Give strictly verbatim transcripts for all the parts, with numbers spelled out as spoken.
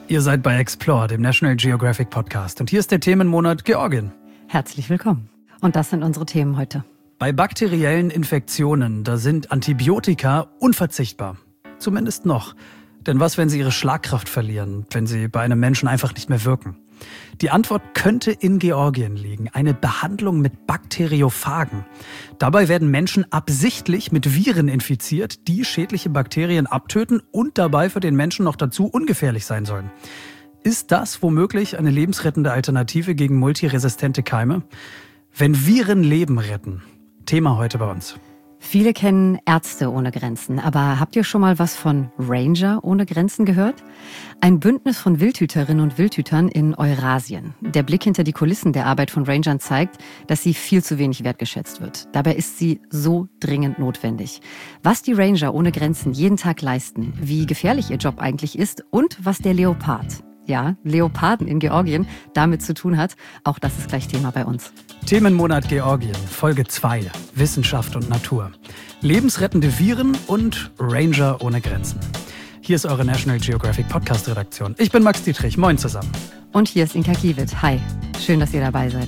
Ihr seid bei Explore, dem National Geographic Podcast. Und hier ist der Themenmonat Georgien. Herzlich willkommen. Und das sind unsere Themen heute. Bei bakteriellen Infektionen, da sind Antibiotika unverzichtbar. Zumindest noch. Denn was, wenn sie ihre Schlagkraft verlieren, wenn sie bei einem Menschen einfach nicht mehr wirken? Die Antwort könnte in Georgien liegen. Eine Behandlung mit Bakteriophagen. Dabei werden Menschen absichtlich mit Viren infiziert, die schädliche Bakterien abtöten und dabei für den Menschen noch dazu ungefährlich sein sollen. Ist das womöglich eine lebensrettende Alternative gegen multiresistente Keime? Wenn Viren Leben retten. Thema heute bei uns. Viele kennen Ärzte ohne Grenzen, aber habt ihr schon mal was von Ranger ohne Grenzen gehört? Ein Bündnis von Wildhüterinnen und Wildhütern in Eurasien. Der Blick hinter die Kulissen der Arbeit von Rangern zeigt, dass sie viel zu wenig wertgeschätzt wird. Dabei ist sie so dringend notwendig. Was die Ranger ohne Grenzen jeden Tag leisten, wie gefährlich ihr Job eigentlich ist und was der Leopard, ja, Leoparden in Georgien, damit zu tun hat, auch das ist gleich Thema bei uns. Themenmonat Georgien, Folge zwei, Wissenschaft und Natur. Lebensrettende Viren und Ranger ohne Grenzen. Hier ist eure National Geographic Podcast Redaktion. Ich bin Max Dietrich, moin zusammen. Und hier ist Inka Kiewit, hi, schön, dass ihr dabei seid.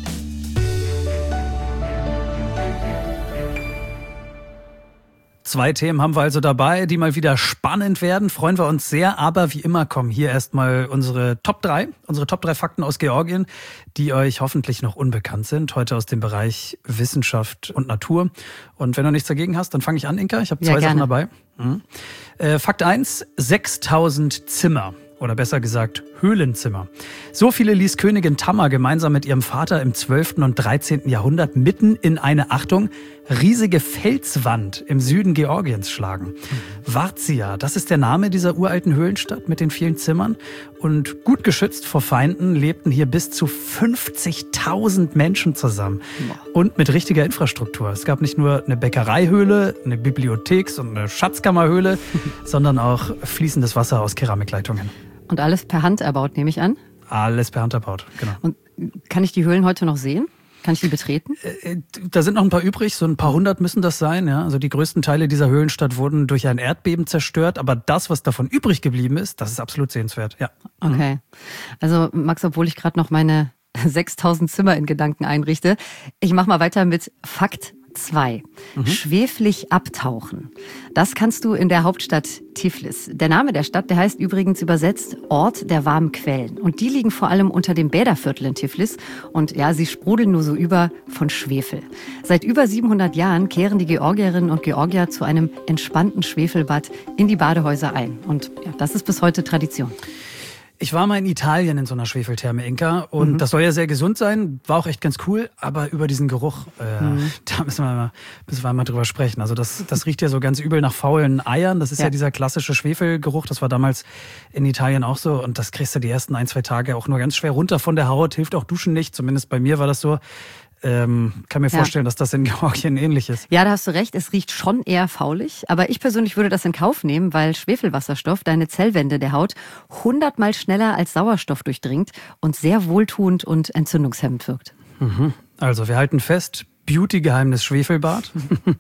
Zwei Themen haben wir also dabei, die mal wieder spannend werden. Freuen wir uns sehr. Aber wie immer kommen hier erstmal unsere Top drei, unsere Top drei Fakten aus Georgien, die euch hoffentlich noch unbekannt sind. Heute aus dem Bereich Wissenschaft und Natur. Und wenn du nichts dagegen hast, dann fange ich an, Inka. Ich habe zwei ja, Sachen dabei. Mhm. Äh, Fakt eins, sechstausend Zimmer. Oder besser gesagt, Höhlenzimmer. So viele ließ Königin Tamar gemeinsam mit ihrem Vater im zwölften und dreizehnten Jahrhundert mitten in eine, Achtung, riesige Felswand im Süden Georgiens schlagen. Varzia, das ist der Name dieser uralten Höhlenstadt mit den vielen Zimmern. Und gut geschützt vor Feinden lebten hier bis zu fünfzigtausend Menschen zusammen. Und mit richtiger Infrastruktur. Es gab nicht nur eine Bäckereihöhle, eine Bibliotheks- und eine Schatzkammerhöhle, sondern auch fließendes Wasser aus Keramikleitungen. Und alles per Hand erbaut, nehme ich an? Alles per Hand erbaut, genau. Und kann ich die Höhlen heute noch sehen? Kann ich die betreten? Da sind noch ein paar übrig, so ein paar hundert müssen das sein. Ja. Also die größten Teile dieser Höhlenstadt wurden durch ein Erdbeben zerstört, aber das, was davon übrig geblieben ist, das ist absolut sehenswert. Ja. Okay. Also Max, obwohl ich gerade noch meine sechstausend Zimmer in Gedanken einrichte, ich mache mal weiter mit Fakt zwei. Mhm. Schweflig abtauchen. Das kannst du in der Hauptstadt Tiflis. Der Name der Stadt, der heißt übrigens übersetzt Ort der warmen Quellen. Und die liegen vor allem unter dem Bäderviertel in Tiflis. Und ja, sie sprudeln nur so über von Schwefel. Seit über siebenhundert Jahren kehren die Georgierinnen und Georgier zu einem entspannten Schwefelbad in die Badehäuser ein. Und ja, das ist bis heute Tradition. Ich war mal in Italien in so einer Schwefeltherme, Inka, und mhm. das soll ja sehr gesund sein, war auch echt ganz cool, aber über diesen Geruch, äh, mhm. da müssen wir, mal, müssen wir mal drüber sprechen. Also das, das riecht ja so ganz übel nach faulen Eiern, das ist ja. ja dieser klassische Schwefelgeruch, das war damals in Italien auch so und das kriegst du die ersten ein, zwei Tage auch nur ganz schwer runter von der Haut, hilft auch Duschen nicht, zumindest bei mir war das so. Ähm, kann mir vorstellen, ja. dass das in Georgien ähnlich ist. Ja, da hast du recht, es riecht schon eher faulig, aber ich persönlich würde das in Kauf nehmen, weil Schwefelwasserstoff deine Zellwände der Haut hundertmal schneller als Sauerstoff durchdringt und sehr wohltuend und entzündungshemmend wirkt. Mhm. Also wir halten fest, Beauty-Geheimnis Schwefelbad.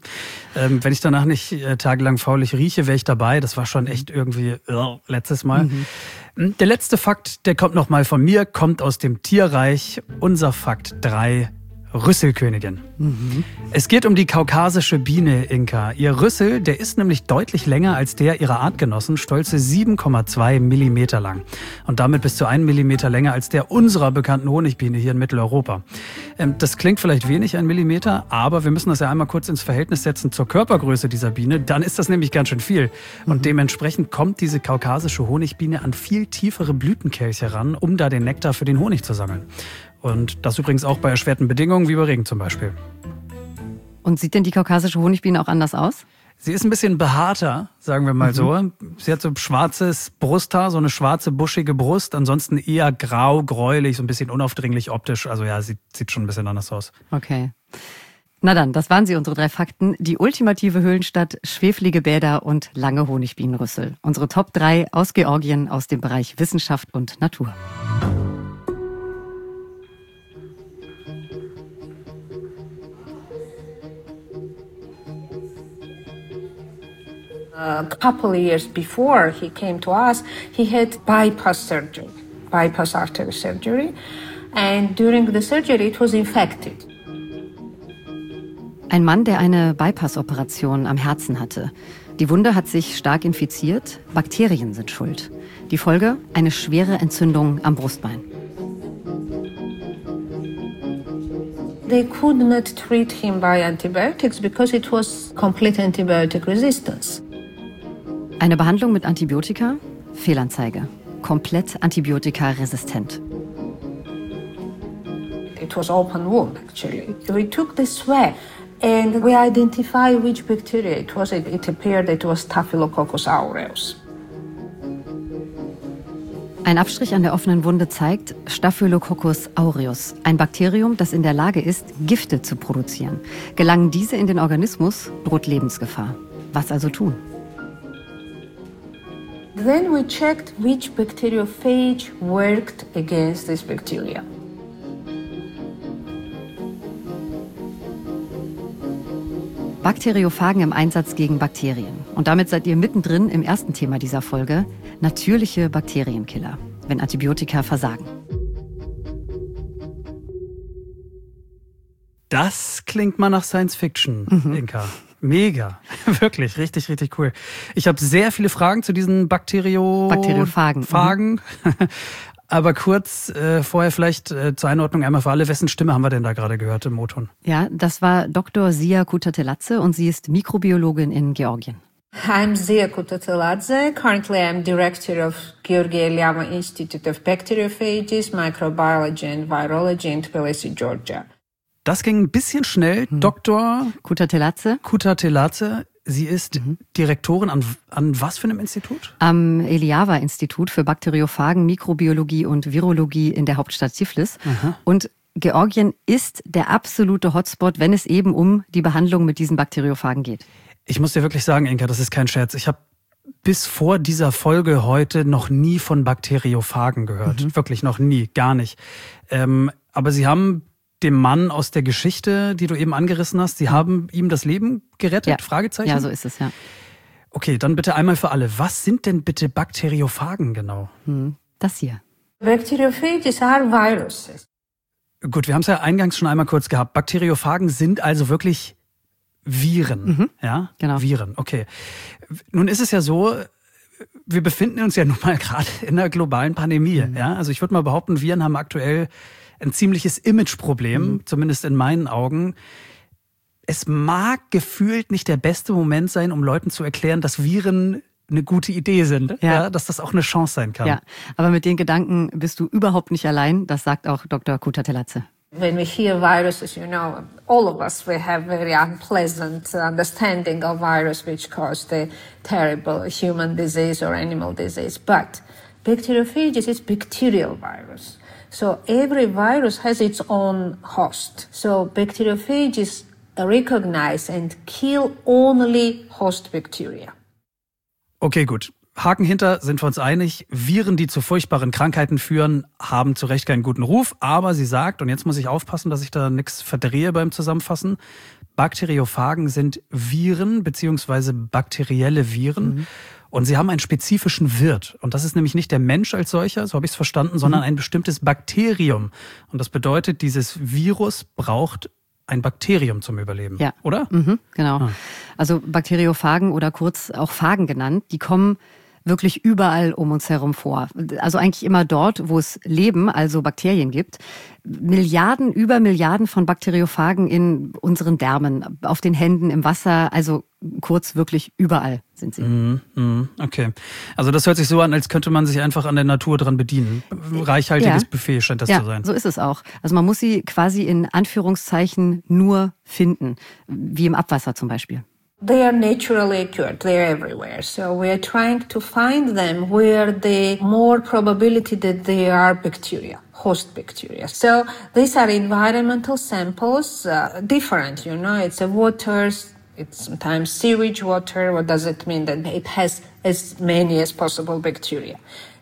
ähm, wenn ich danach nicht äh, tagelang faulig rieche, wäre ich dabei. Das war schon echt irgendwie äh, letztes Mal. Mhm. Der letzte Fakt, der kommt nochmal von mir, kommt aus dem Tierreich. Unser Fakt drei. Rüsselkönigin. Mhm. Es geht um die kaukasische Biene, Inka. Ihr Rüssel, der ist nämlich deutlich länger als der ihrer Artgenossen, stolze sieben Komma zwei Millimeter lang. Und damit bis zu einen Millimeter länger als der unserer bekannten Honigbiene hier in Mitteleuropa. Ähm, das klingt vielleicht wenig, ein Millimeter, aber wir müssen das ja einmal kurz ins Verhältnis setzen zur Körpergröße dieser Biene. Dann ist das nämlich ganz schön viel. Und mhm. dementsprechend kommt diese kaukasische Honigbiene an viel tiefere Blütenkelche ran, um da den Nektar für den Honig zu sammeln. Und das übrigens auch bei erschwerten Bedingungen, wie bei Regen zum Beispiel. Und sieht denn die kaukasische Honigbiene auch anders aus? Sie ist ein bisschen behaarter, sagen wir mal mhm. so. Sie hat so schwarzes Brusthaar, so eine schwarze, buschige Brust. Ansonsten eher grau, gräulich, so ein bisschen unaufdringlich optisch. Also ja, sieht, sieht schon ein bisschen anders aus. Okay. Na dann, das waren sie, unsere drei Fakten. Die ultimative Höhlenstadt, schwefelige Bäder und lange Honigbienenrüssel. Unsere Top drei aus Georgien aus dem Bereich Wissenschaft und Natur. A couple of years before he came to us, he had bypass surgery, bypass artery surgery, and during the surgery it was infected. Ein Mann, der eine Bypass-Operation am Herzen hatte. Die Wunde hat sich stark infiziert, Bakterien sind schuld. Die Folge? Eine schwere Entzündung am Brustbein. They could not treat him by antibiotics because it was complete antibiotic resistance. Eine Behandlung mit Antibiotika? Fehlanzeige. Komplett antibiotikaresistent. It was open wound, actually. We took the swab and we identified which bacteria it was. It, it appeared it was Staphylococcus aureus. Ein Abstrich an der offenen Wunde zeigt Staphylococcus aureus, ein Bakterium, das in der Lage ist, Gifte zu produzieren. Gelangen diese in den Organismus, droht Lebensgefahr. Was also tun? Then we checked which bacteriophage worked against this bacteria. Bakteriophagen im Einsatz gegen Bakterien. Und damit seid ihr mittendrin im ersten Thema dieser Folge: natürliche Bakterienkiller, wenn Antibiotika versagen. Das klingt mal nach Science Fiction, mhm. Inka. Mega. Wirklich, richtig, richtig cool. Ich habe sehr viele Fragen zu diesen Bakterio... Bakteriophagen. Phagen. Mhm. Aber kurz äh, vorher vielleicht äh, zur Einordnung einmal für alle, wessen Stimme haben wir denn da gerade gehört im O-Ton? Ja, das war Doktor Zia Kutateladze und sie ist Mikrobiologin in Georgien. I'm Zia Kutateladze. Currently I'm director of Georgi Elyava Institute of Bacteriophages, Microbiology and Virology in Tbilisi, Georgia. Das ging ein bisschen schnell. Hm. Doktor Kutateladze. Kutateladze. Sie ist mhm. Direktorin an, an was für einem Institut? Am Elyava-Institut für Bakteriophagen, Mikrobiologie und Virologie in der Hauptstadt Tiflis. Aha. Und Georgien ist der absolute Hotspot, wenn es eben um die Behandlung mit diesen Bakteriophagen geht. Ich muss dir wirklich sagen, Inka, das ist kein Scherz. Ich habe bis vor dieser Folge heute noch nie von Bakteriophagen gehört. Mhm. Wirklich noch nie, gar nicht. Ähm, aber Sie haben dem Mann aus der Geschichte, die du eben angerissen hast, Sie haben ihm das Leben gerettet? Ja. Fragezeichen? Ja, so ist es, ja. Okay, dann bitte einmal für alle. Was sind denn bitte Bakteriophagen genau? Hm, das hier. Bacteriophages are viruses. Gut, wir haben es ja eingangs schon einmal kurz gehabt. Bakteriophagen sind also wirklich Viren. Mhm. Ja, genau. Viren, okay. Nun ist es ja so, wir befinden uns ja nun mal gerade in einer globalen Pandemie. Mhm. Ja? Also ich würde mal behaupten, Viren haben aktuell ein ziemliches Imageproblem, mhm. zumindest in meinen Augen. Es mag gefühlt nicht der beste Moment sein, um Leuten zu erklären, dass Viren eine gute Idee sind, ja. Ja, dass das auch eine Chance sein kann. Ja, aber mit den Gedanken bist du überhaupt nicht allein, das sagt auch Doktor Kutateladze. When we hear viruses, you know, all of us, we have very unpleasant understanding of virus which cause the terrible human disease or animal disease. But bacteriophages is bacterial virus. So every virus has its own host. So bacteriophages recognize and kill only host bacteria. Okay, gut. Haken hinter, sind wir uns einig. Viren, die zu furchtbaren Krankheiten führen, haben zu Recht keinen guten Ruf. Aber sie sagt, und jetzt muss ich aufpassen, dass ich da nichts verdrehe beim Zusammenfassen, Bakteriophagen sind Viren beziehungsweise bakterielle Viren. Mhm. Und sie haben einen spezifischen Wirt. Und das ist nämlich nicht der Mensch als solcher, so habe ich es verstanden, sondern ein bestimmtes Bakterium. Und das bedeutet, dieses Virus braucht ein Bakterium zum Überleben, ja. Oder? Mhm, genau. Ah. Also Bakteriophagen oder kurz auch Phagen genannt, die kommen wirklich überall um uns herum vor. Also eigentlich immer dort, wo es Leben, also Bakterien gibt. Milliarden, über Milliarden von Bakteriophagen in unseren Därmen, auf den Händen, im Wasser, also kurz wirklich überall sind sie. Mm, mm, okay. Also das hört sich so an, als könnte man sich einfach an der Natur dran bedienen. Reichhaltiges ja. Buffet scheint das ja, zu sein. So ist es auch. Also man muss sie quasi in Anführungszeichen nur finden, wie im Abwasser zum Beispiel. They are naturally occurred. They are everywhere. So we are trying to find them where the more probability that they are bacteria, host bacteria. So these are environmental samples, uh, different, you know, it's a waters, it's sometimes sewage water. What does it mean? That it has as many as possible bacteria.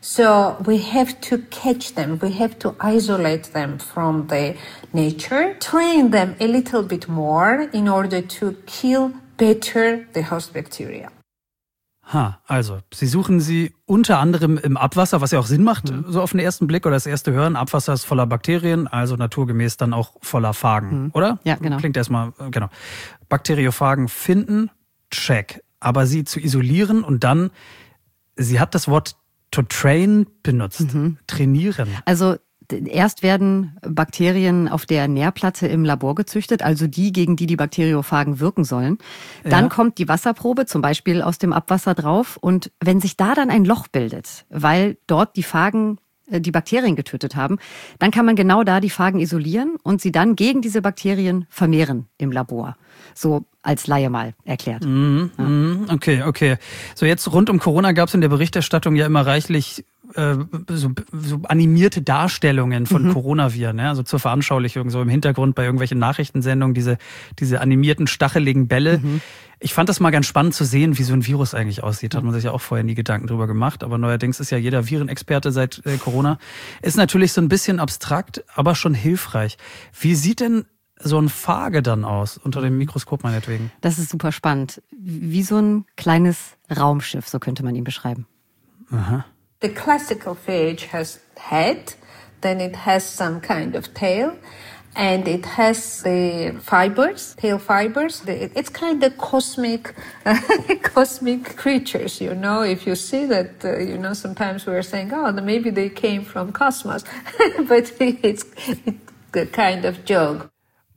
So we have to catch them. We have to isolate them from the nature, train them a little bit more in order to kill better the host bacteria. Ha, also, Sie suchen sie unter anderem im Abwasser, was ja auch Sinn macht, mhm. so auf den ersten Blick oder das erste Hören. Abwasser ist voller Bakterien, also naturgemäß dann auch voller Phagen, mhm. oder? Ja, genau. Klingt erstmal, genau. Bakteriophagen finden, check. Aber sie zu isolieren und dann, sie hat das Wort to train benutzt, mhm. trainieren. Also, erst werden Bakterien auf der Nährplatte im Labor gezüchtet, also die, gegen die die Bakteriophagen wirken sollen. Dann ja. kommt die Wasserprobe, zum Beispiel aus dem Abwasser drauf. Und wenn sich da dann ein Loch bildet, weil dort die Phagen die Bakterien getötet haben, dann kann man genau da die Phagen isolieren und sie dann gegen diese Bakterien vermehren im Labor. So als Laie mal erklärt. Mm, ja. mm, okay, okay. So jetzt rund um Corona gab es in der Berichterstattung ja immer reichlich äh, so, so animierte Darstellungen von mhm. Coronaviren, ja? Also zur Veranschaulichung, so im Hintergrund bei irgendwelchen Nachrichtensendungen, diese, diese animierten, stacheligen Bälle. Mhm. Ich fand das mal ganz spannend zu sehen, wie so ein Virus eigentlich aussieht. Hat man sich ja auch vorher nie Gedanken drüber gemacht. Aber neuerdings ist ja jeder Virenexperte seit äh, Corona. Ist natürlich so ein bisschen abstrakt, aber schon hilfreich. Wie sieht denn so ein Phage dann aus, unter dem Mikroskop meinetwegen? Das ist super spannend. Wie so ein kleines Raumschiff, so könnte man ihn beschreiben. Aha. The classical phage has head, then it has some kind of tail, and it has the fibers, tail fibers. It's kind of cosmic, uh, cosmic creatures, you know. If you see that, uh, you know, sometimes we're saying, oh, maybe they came from cosmos, but it's, it's a kind of joke.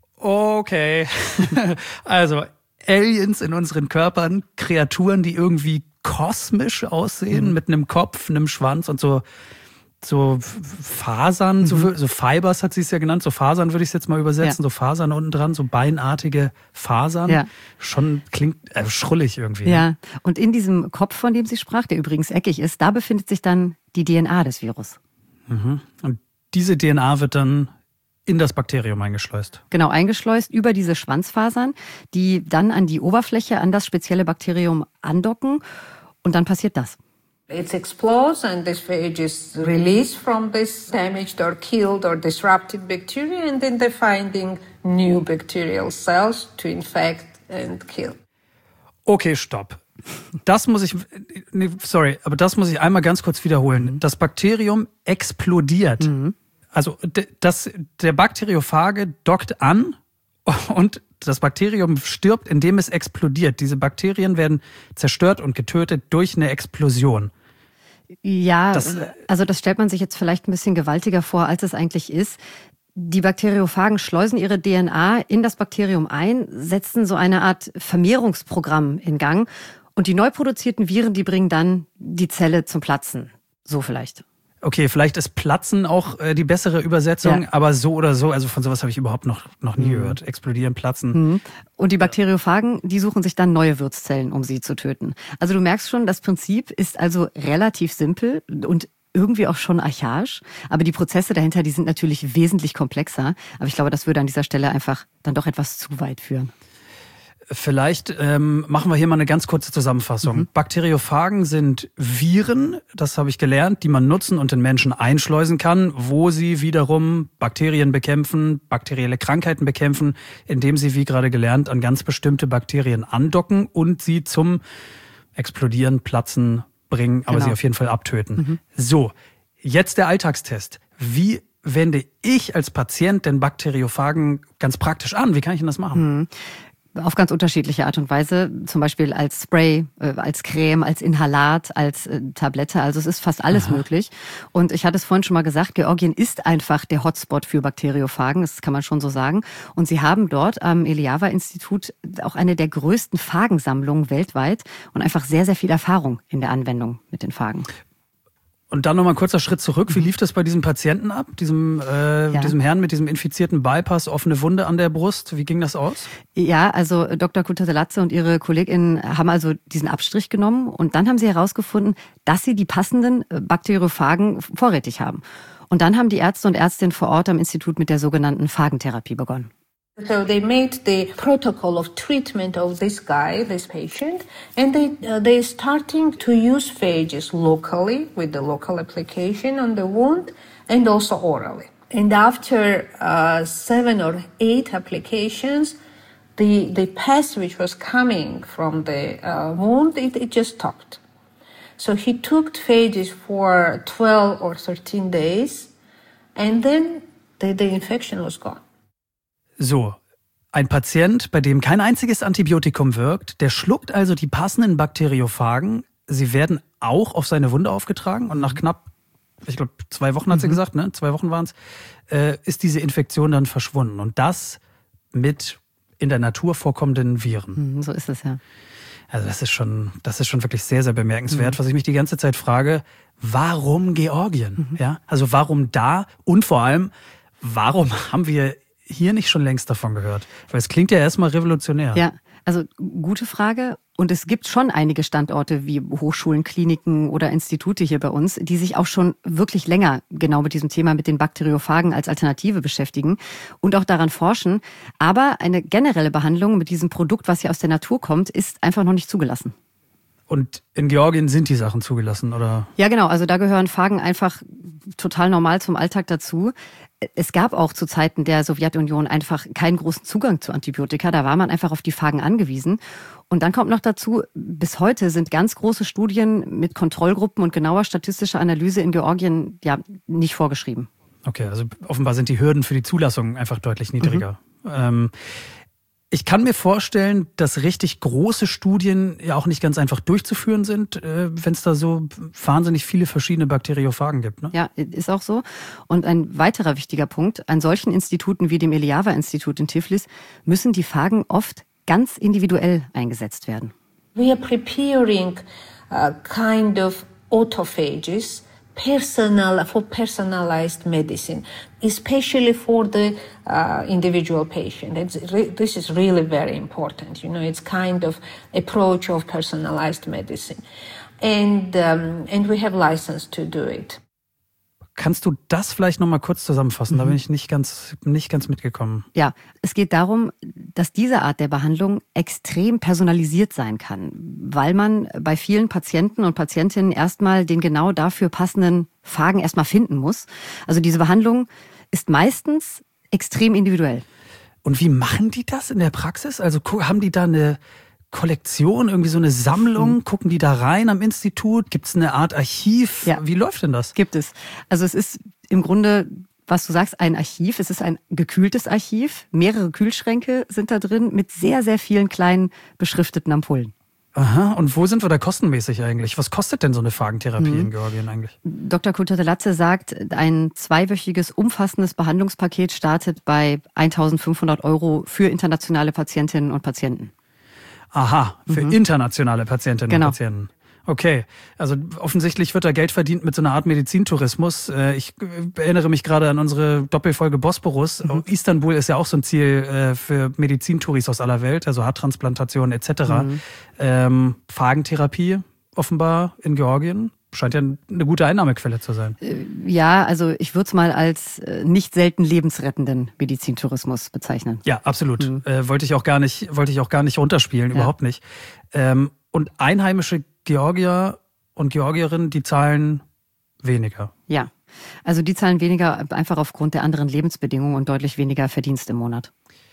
Okay, also Aliens in unseren Körpern, Kreaturen, die irgendwie kosmisch aussehen, mhm. mit einem Kopf, einem Schwanz und so so Fasern, mhm. so, so Fibers hat sie es ja genannt, so Fasern würde ich es jetzt mal übersetzen, ja. so Fasern unten dran, so beinartige Fasern. Ja. Schon klingt äh, schrullig irgendwie. Ja, und in diesem Kopf, von dem sie sprach, der übrigens eckig ist, da befindet sich dann die D N A des Virus. Mhm. Und diese D N A wird dann in das Bakterium eingeschleust. Genau, eingeschleust über diese Schwanzfasern, die dann an die Oberfläche, an das spezielle Bakterium andocken. Und dann passiert das. It explodes and this phage is released from this damaged or killed or disrupted bacteria and then they're finding new bacterial cells to infect and kill. Okay, stopp. Das muss ich, nee, sorry, aber das muss ich einmal ganz kurz wiederholen. Das Bakterium explodiert. Mhm. Also das, der Bakteriophage dockt an und das Bakterium stirbt, indem es explodiert. Diese Bakterien werden zerstört und getötet durch eine Explosion. Ja, das, also das stellt man sich jetzt vielleicht ein bisschen gewaltiger vor, als es eigentlich ist. Die Bakteriophagen schleusen ihre D N A in das Bakterium ein, setzen so eine Art Vermehrungsprogramm in Gang und die neu produzierten Viren, die bringen dann die Zelle zum Platzen. So vielleicht. Okay, vielleicht ist Platzen auch äh, die bessere Übersetzung, ja. aber so oder so, also von sowas habe ich überhaupt noch, noch nie mhm. gehört. Explodieren, platzen. Mhm. Und die Bakteriophagen, die suchen sich dann neue Wirtszellen, um sie zu töten. Also du merkst schon, das Prinzip ist also relativ simpel und irgendwie auch schon archaisch. Aber die Prozesse dahinter, die sind natürlich wesentlich komplexer. Aber ich glaube, das würde an dieser Stelle einfach dann doch etwas zu weit führen. Vielleicht ähm, machen wir hier mal eine ganz kurze Zusammenfassung. Mhm. Bakteriophagen sind Viren, das habe ich gelernt, die man nutzen und in Menschen einschleusen kann, wo sie wiederum Bakterien bekämpfen, bakterielle Krankheiten bekämpfen, indem sie, wie gerade gelernt, an ganz bestimmte Bakterien andocken und sie zum Explodieren, Platzen bringen, aber genau. sie auf jeden Fall abtöten. Mhm. So, jetzt der Alltagstest. Wie wende ich als Patient den Bakteriophagen ganz praktisch an? Wie kann ich denn das machen? Mhm. Auf ganz unterschiedliche Art und Weise, zum Beispiel als Spray, äh, als Creme, als Inhalat, als äh, Tablette. Also es ist fast alles Aha. möglich. Und ich hatte es vorhin schon mal gesagt, Georgien ist einfach der Hotspot für Bakteriophagen, das kann man schon so sagen. Und sie haben dort am Eliava-Institut auch eine der größten Phagensammlungen weltweit und einfach sehr, sehr viel Erfahrung in der Anwendung mit den Phagen. Und dann nochmal ein kurzer Schritt zurück. Wie lief das bei diesem Patienten ab? Diesem, äh, ja. diesem Herrn mit diesem infizierten Bypass, offene Wunde an der Brust. Wie ging das aus? Ja, also Doktor Kutateladze und ihre KollegInnen haben also diesen Abstrich genommen und dann haben sie herausgefunden, dass sie die passenden Bakteriophagen vorrätig haben. Und dann haben die Ärzte und Ärztinnen vor Ort am Institut mit der sogenannten Phagentherapie begonnen. So they made the protocol of treatment of this guy, this patient, and they uh, they starting to use phages locally with the local application on the wound and also orally. And after uh, seven or eight applications, the, the pus which was coming from the uh, wound, it, it just stopped. So he took phages for twelve or thirteen days, and then the, the infection was gone. So, ein Patient, bei dem kein einziges Antibiotikum wirkt, der schluckt also die passenden Bakteriophagen. Sie werden auch auf seine Wunde aufgetragen und nach knapp, ich glaube, zwei Wochen hat sie mhm. gesagt, ne? Zwei Wochen waren es, äh, ist diese Infektion dann verschwunden. Und das mit in der Natur vorkommenden Viren. So ist es, ja. Also das ist schon, das ist schon wirklich sehr, sehr bemerkenswert. Mhm. Was ich mich die ganze Zeit frage, warum Georgien? Mhm. Ja, also warum da? Und vor allem, warum haben wir hier nicht schon längst davon gehört? Weil es klingt ja erstmal revolutionär. Ja, also gute Frage. Und es gibt schon einige Standorte wie Hochschulen, Kliniken oder Institute hier bei uns, die sich auch schon wirklich länger genau mit diesem Thema, mit den Bakteriophagen als Alternative beschäftigen und auch daran forschen. Aber eine generelle Behandlung mit diesem Produkt, was hier aus der Natur kommt, ist einfach noch nicht zugelassen. Und in Georgien sind die Sachen zugelassen, oder? Ja, genau. Also da gehören Phagen einfach total normal zum Alltag dazu. Es gab auch zu Zeiten der Sowjetunion einfach keinen großen Zugang zu Antibiotika. Da war man einfach auf die Phagen angewiesen. Und dann kommt noch dazu, bis heute sind ganz große Studien mit Kontrollgruppen und genauer statistischer Analyse in Georgien ja nicht vorgeschrieben. Okay, also offenbar sind die Hürden für die Zulassung einfach deutlich niedriger. Mhm. Ähm, Ich kann mir vorstellen, dass richtig große Studien ja auch nicht ganz einfach durchzuführen sind, wenn es da so wahnsinnig viele verschiedene Bakteriophagen gibt. Ne? Ja, ist auch so. Und ein weiterer wichtiger Punkt, an solchen Instituten wie dem Eliava-Institut in Tiflis müssen die Phagen oft ganz individuell eingesetzt werden. We are preparing a kind of autophages personal for personalized medicine, especially for the uh, individual patient. It's re- this is really very important. You know, it's kind of approach of personalized medicine, and um, and we have license to do it. Kannst du das vielleicht noch mal kurz zusammenfassen? Mhm. Da bin ich nicht ganz, nicht ganz mitgekommen. Ja, es geht darum, dass diese Art der Behandlung extrem personalisiert sein kann, weil man bei vielen Patienten und Patientinnen erstmal den genau dafür passenden Phagen erstmal finden muss. Also diese Behandlung ist meistens extrem individuell. Und wie machen die das in der Praxis? Also haben die da eine Kollektion, irgendwie so eine Sammlung? Mhm. Gucken die da rein am Institut? Gibt es eine Art Archiv? Ja. Wie läuft denn das? Gibt es. Also es ist im Grunde, was du sagst, ein Archiv. Es ist ein gekühltes Archiv. Mehrere Kühlschränke sind da drin mit sehr, sehr vielen kleinen beschrifteten Ampullen. Aha, und wo sind wir da kostenmäßig eigentlich? Was kostet denn so eine Phagentherapie mhm. in Georgien eigentlich? Doktor Kurtateladze sagt, ein zweiwöchiges umfassendes Behandlungspaket startet bei eintausendfünfhundert Euro für internationale Patientinnen und Patienten. Aha, für mhm. internationale Patientinnen genau. und Patienten. Okay, also offensichtlich wird da Geld verdient mit so einer Art Medizintourismus. Ich erinnere mich gerade an unsere Doppelfolge Bosporus. Mhm. Istanbul ist ja auch so ein Ziel für Medizintouris aus aller Welt, also Haartransplantation et cetera. Mhm. Ähm, Phagentherapie offenbar in Georgien. Scheint ja eine gute Einnahmequelle zu sein. Ja, also ich würde es mal als nicht selten lebensrettenden Medizintourismus bezeichnen. Ja, absolut. Mhm. Äh, wollte ich auch gar nicht, wollte ich auch gar nicht runterspielen, ja. Überhaupt nicht. Ähm, und einheimische Georgier und Georgierinnen, die zahlen weniger. Ja, also die zahlen weniger einfach aufgrund der anderen Lebensbedingungen und deutlich weniger Verdienst im Monat.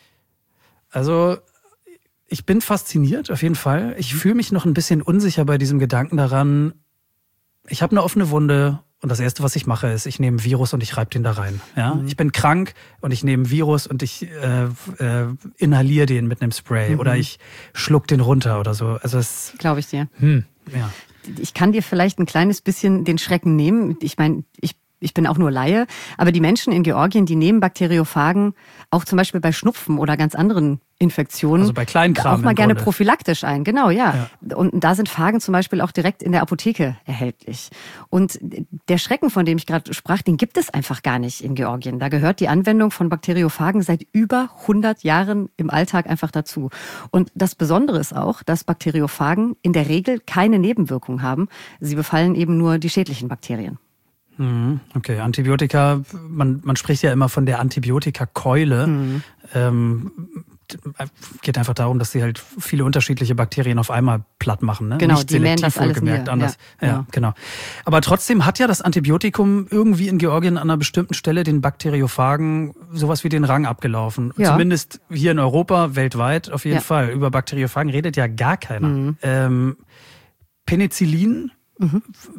Also ich bin fasziniert, auf jeden Fall. Ich fühle mich noch ein bisschen unsicher bei diesem Gedanken daran, ich habe eine offene Wunde und das Erste, was ich mache, ist, ich nehme ein Virus und ich reibe den da rein. Ja? Mhm. Ich bin krank und ich nehme ein Virus und ich äh, äh, inhaliere den mit einem Spray mhm. oder ich schluck den runter oder so. Also das glaube ich dir. Hm, ja. Ich kann dir vielleicht ein kleines bisschen den Schrecken nehmen. Ich meine, ich Ich bin auch nur Laie, aber die Menschen in Georgien, die nehmen Bakteriophagen auch zum Beispiel bei Schnupfen oder ganz anderen Infektionen also bei Kleinkram auch mal gerne Grunde. prophylaktisch ein. Genau, ja. ja. Und da sind Phagen zum Beispiel auch direkt in der Apotheke erhältlich. Und der Schrecken, von dem ich gerade sprach, den gibt es einfach gar nicht in Georgien. Da gehört die Anwendung von Bakteriophagen seit über hundert Jahren im Alltag einfach dazu. Und das Besondere ist auch, dass Bakteriophagen in der Regel keine Nebenwirkungen haben. Sie befallen eben nur die schädlichen Bakterien. Okay, Antibiotika, man, man spricht ja immer von der Antibiotikakeule. Mhm. Ähm, geht einfach darum, dass sie halt viele unterschiedliche Bakterien auf einmal platt machen. Ne? Genau, Nicht die mähen das alles gemerkt, nieder. anders. Ja, Ja, ja, genau. Aber trotzdem hat ja das Antibiotikum irgendwie in Georgien an einer bestimmten Stelle den Bakteriophagen sowas wie den Rang abgelaufen. Ja. Zumindest hier in Europa, weltweit auf jeden Ja. Fall. Über Bakteriophagen redet ja gar keiner. Mhm. Ähm, Penicillin, Mhm.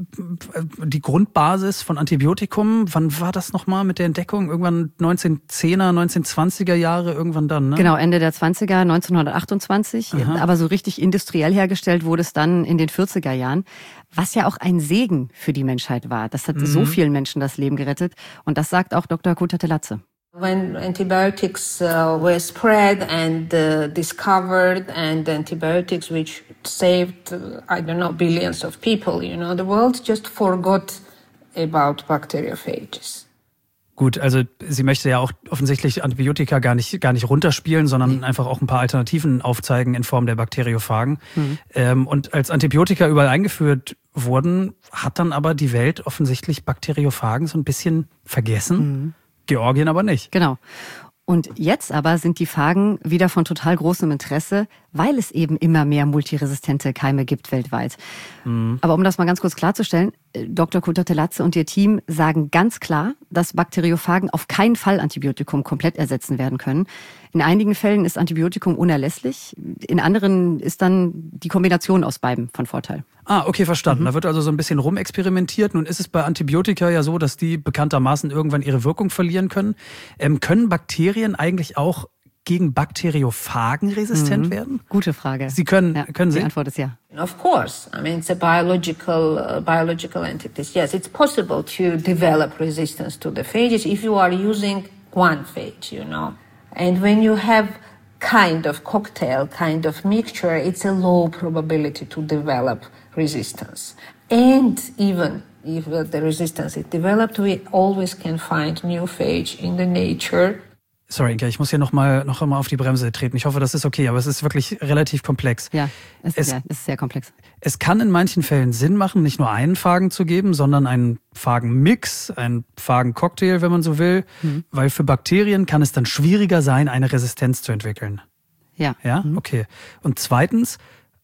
die Grundbasis von Antibiotikum, wann war das nochmal mit der Entdeckung? Irgendwann neunzehnhundert-zehner, neunzehnhundertzwanziger Jahre, irgendwann dann, ne? Genau, Ende der zwanziger, neunzehnhundertachtundzwanzig. Aha. Aber so richtig industriell hergestellt wurde es dann in den vierziger Jahren. Was ja auch ein Segen für die Menschheit war. Das hat Mhm. so vielen Menschen das Leben gerettet. Und das sagt auch Doktor Kutateladze. When antibiotics uh, were spread and uh, discovered, and antibiotics which saved, uh, I don't know, billions of people, you know, the world just forgot about bacteriophages. Gut, also sie möchte ja auch offensichtlich Antibiotika gar nicht, gar nicht runterspielen, sondern einfach auch ein paar Alternativen aufzeigen in Form der Bakteriophagen. Mhm. Ähm, und als Antibiotika überall eingeführt wurden, hat dann aber die Welt offensichtlich Bakteriophagen so ein bisschen vergessen. Mhm. Georgien aber nicht. Genau. Und jetzt aber sind die Phagen wieder von total großem Interesse, weil es eben immer mehr multiresistente Keime gibt weltweit. Mhm. Aber um das mal ganz kurz klarzustellen, Doktor Kutateladze und ihr Team sagen ganz klar, dass Bakteriophagen auf keinen Fall Antibiotikum komplett ersetzen werden können. In einigen Fällen ist Antibiotikum unerlässlich, in anderen ist dann die Kombination aus beidem von Vorteil. Ah, okay, verstanden. Mhm. Da wird also so ein bisschen rumexperimentiert. Nun ist es bei Antibiotika ja so, dass die bekanntermaßen irgendwann ihre Wirkung verlieren können. Ähm, können Bakterien eigentlich auch gegen Bakteriophagen resistent Mhm. werden? Gute Frage. Sie können, ja, können Sie? Die Antwort ist ja. Of course, I mean, it's a biological, uh, biological entities. Yes, it's possible to develop resistance to the phages if you are using one phage, you know. And when you have kind of cocktail, kind of mixture, it's a low probability to develop resistance. And even if uh, the resistance is developed, we always can find new phage in the nature. Sorry, Inka, ich muss hier noch mal, noch mal auf die Bremse treten. Ich hoffe, das ist okay, aber es ist wirklich relativ komplex. Ja, es, Es- ja, es ist sehr komplex. Es kann in manchen Fällen Sinn machen, nicht nur einen Phagen zu geben, sondern einen Phagenmix, einen Phagencocktail, wenn man so will, Mhm. weil für Bakterien kann es dann schwieriger sein, eine Resistenz zu entwickeln. Ja. Ja, okay. Und zweitens,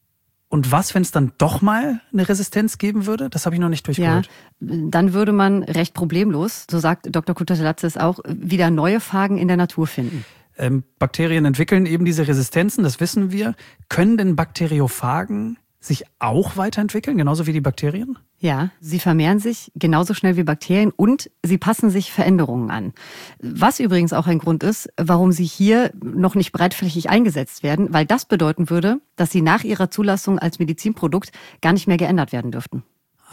und was, wenn es dann doch mal eine Resistenz geben würde? Das habe ich noch nicht Ja, durchgeholt. dann würde man recht problemlos, so sagt Doktor Kutateladze es auch, wieder neue Phagen in der Natur finden. Ähm, Bakterien entwickeln eben diese Resistenzen, das wissen wir. Können denn Bakteriophagen sich auch weiterentwickeln, genauso wie die Bakterien? Ja, sie vermehren sich genauso schnell wie Bakterien und sie passen sich Veränderungen an. Was übrigens auch ein Grund ist, warum sie hier noch nicht breitflächig eingesetzt werden, weil das bedeuten würde, dass sie nach ihrer Zulassung als Medizinprodukt gar nicht mehr geändert werden dürften.